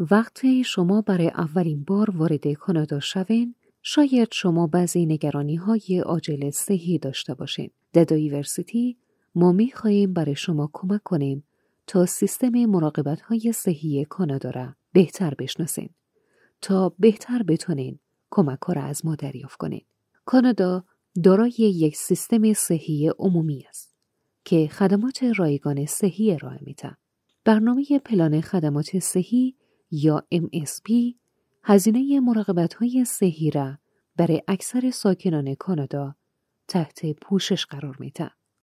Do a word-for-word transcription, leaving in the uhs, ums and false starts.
وقتی شما برای اولین بار وارد کانادا شوین، شاید شما بعضی نگرانی‌های عاجل صحی داشته باشین. در دایورسیتی ما می‌خواهیم برای شما کمک کنیم تا سیستم مراقبت‌های صحی کانادا را بهتر بشناسین تا بهتر بتونین کمک‌ها را از ما دریافت کنین. کانادا دارای یک سیستم صحی عمومی است که خدمات رایگان صحی ارائه میده. برنامه پلان خدمات صحی یا ام اس پی هزینه مراقبت‌های صحی را برای اکثر ساکنان کانادا تحت پوشش قرار میده.